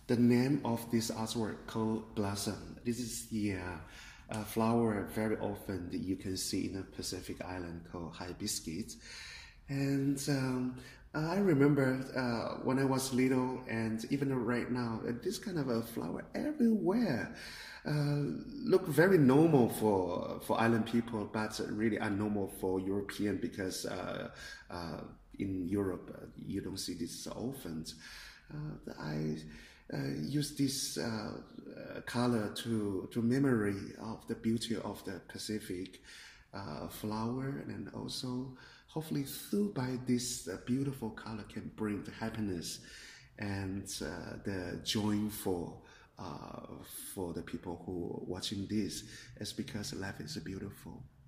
the name of this artwork called Blossom. This is the flower very often that you can see in a Pacific island called hibiscus. And I remember when I was little, and even right now, this kind of a flower everywhere. Look very normal for island people, but really abnormal for European because in Europe you don't see this so often. I use this color to memory of the beauty of the Pacific flower, and also hopefully through by this beautiful color can bring the happiness and the joy for the people who are watching this. It's because life is beautiful.